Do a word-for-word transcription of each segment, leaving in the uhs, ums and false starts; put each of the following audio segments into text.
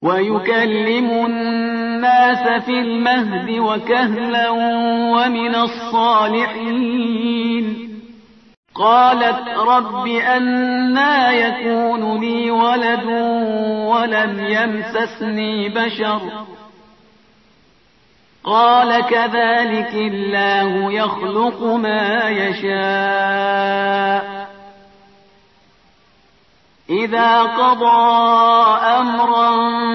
ويكلم الناس في المهد وكهلا ومن الصالحين. قالت رب أنى يكون لي ولد ولم يمسسني بشر قال كذلك الله يخلق ما يشاء إذا قضى أمرا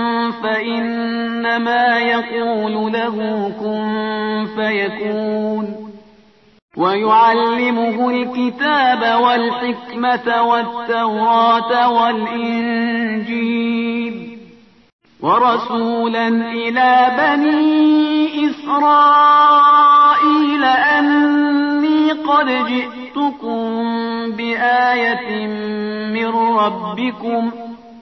فإنما يقول له كن فيكون. ويعلمه الكتاب والحكمة والتوراة والإنجيل ورسولا إلى بني إسرائيل أني قد جئتكم بآية من ربكم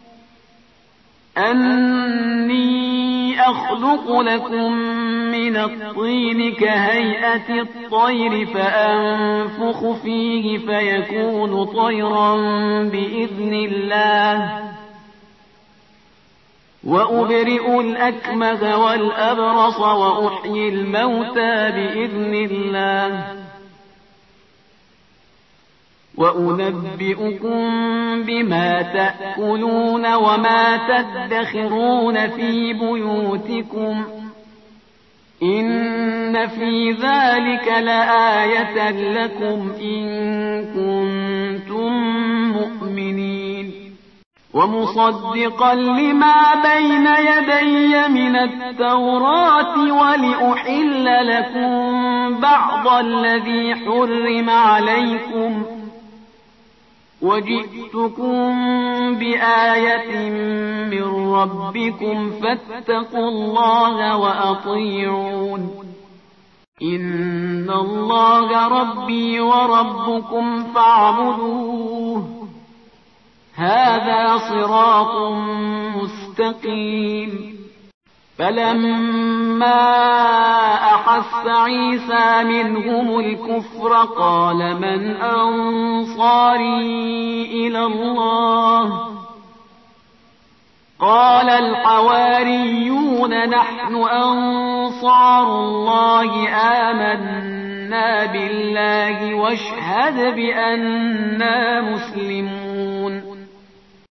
أني أخلق لكم من الطين كهيئة الطير فأنفخ فيه فيكون طيرا بإذن الله وأبرئ الأكمه والأبرص وأحيي الموتى بإذن الله وأنبئكم بما تأكلون وما تدخرون في بيوتكم إن في ذلك لآية لكم إن كنتم مؤمنين. ومصدقا لما بين يدي من التوراة ولأحل لكم بعض الذي حرم عليكم وجئتكم بآية من ربكم فاتقوا الله وأطيعون إن الله ربي وربكم فاعبدوه هذا صراط مستقيم. فلما أحس عيسى منهم الكفر قال من أنصاري إلى الله قال الحواريون نحن أنصار الله آمنا بالله واشهد بأننا مسلمون.